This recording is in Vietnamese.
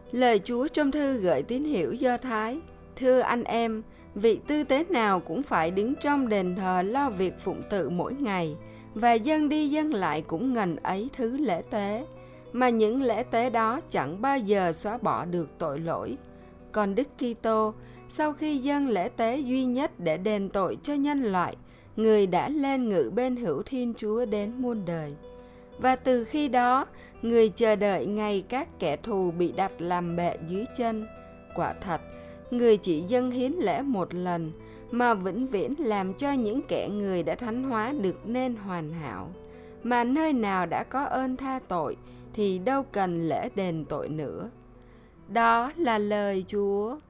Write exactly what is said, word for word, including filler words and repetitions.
Lời Chúa trong thư gửi tín hữu Do Thái: Thưa anh em, vị tư tế nào cũng phải đứng trong đền thờ lo việc phụng tự mỗi ngày, và dâng đi dâng lại cũng ngần ấy thứ lễ tế, mà những lễ tế đó chẳng bao giờ xóa bỏ được tội lỗi. Còn Đức Kitô, sau khi dâng lễ tế duy nhất để đền tội cho nhân loại, Người đã lên ngự bên hữu Thiên Chúa đến muôn đời. Và từ khi đó, Người chờ đợi ngày các kẻ thù bị đặt làm bệ dưới chân. Quả thật, Người chỉ dâng hiến lễ một lần, mà vĩnh viễn làm cho những kẻ Người đã thánh hóa được nên hoàn hảo. Mà nơi nào đã có ơn tha tội, thì đâu cần lễ đền tội nữa. Đó là lời Chúa.